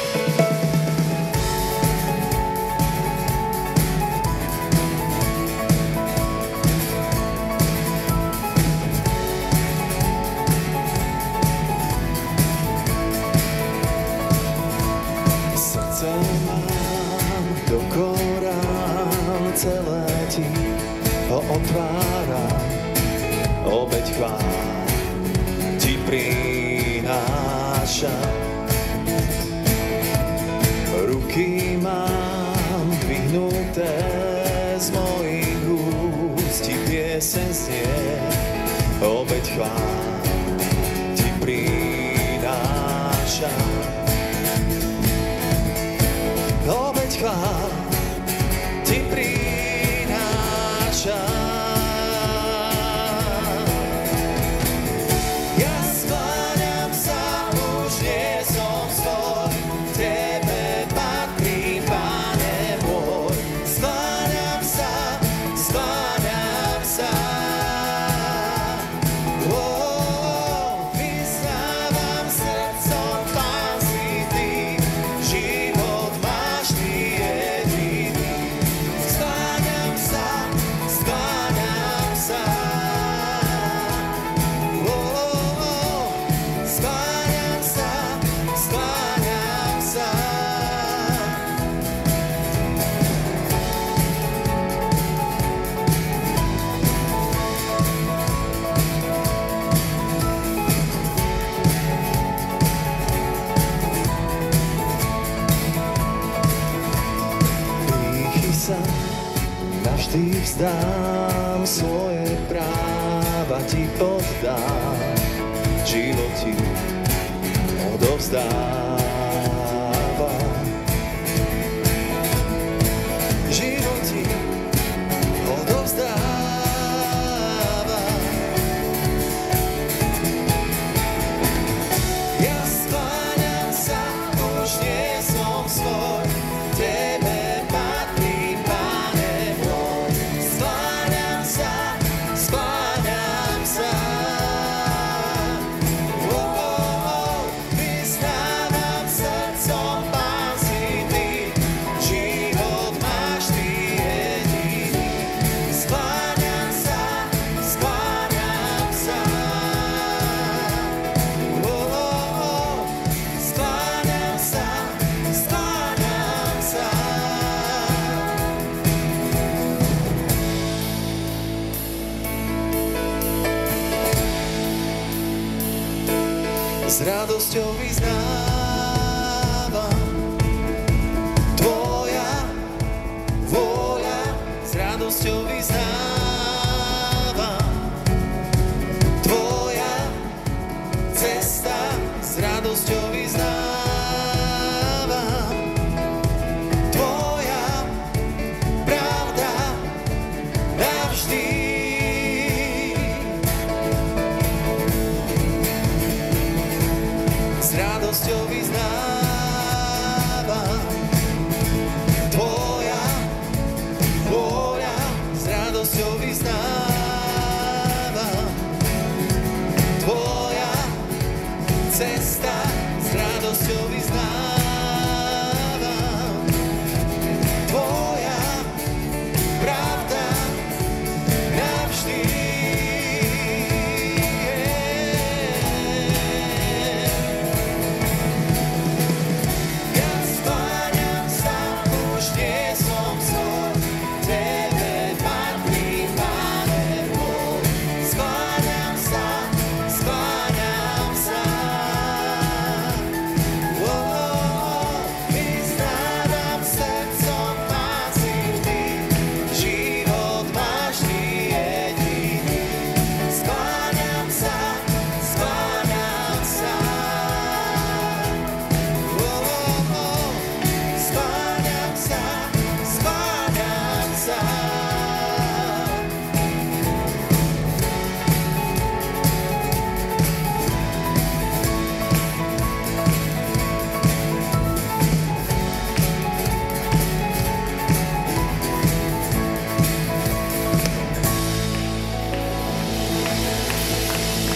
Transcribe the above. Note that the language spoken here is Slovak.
Celé ti ho otváram, obeť chvál ti prinášam. Ruky mám dvihnuté, z mojich úst ti pieseň znie, obeť chvál ti prinášam. Obeť chvál ti prinášam. Ja skláňam sa, už nie som svoj, tebe patrí, Pane môj. Skláňam sa, skláňam sa. Vyznávam srdcom, Pán si ty, život máš ty jediný. Skláňam sa, skláňam sa. Skláňam sa, skláňam sa. Pýchy sa navždy vzdám, svoje práva ti poddám, život ti odovzdávam. Život ti odovzdávam. Ja skláňam sa, už nie som svoj, tebe patrí, Pane môj. Skláňam sa, skláňam sa. Vyznávam srdcom, Pán si ty, život máš ty jediný. Skláňam sa, skláňam sa. Skláňam sa, skláňam sa. S radosťou vyznávam, tvoja vôľa, s radosťou vyznávam, tvoja cesta, s radosťou vyznávam, tvoja pravda navždy. S radosťou vyznávam, tvoja vôľa, s radosťou vyznávam, tvoja cesta, s radosťou vyznávam.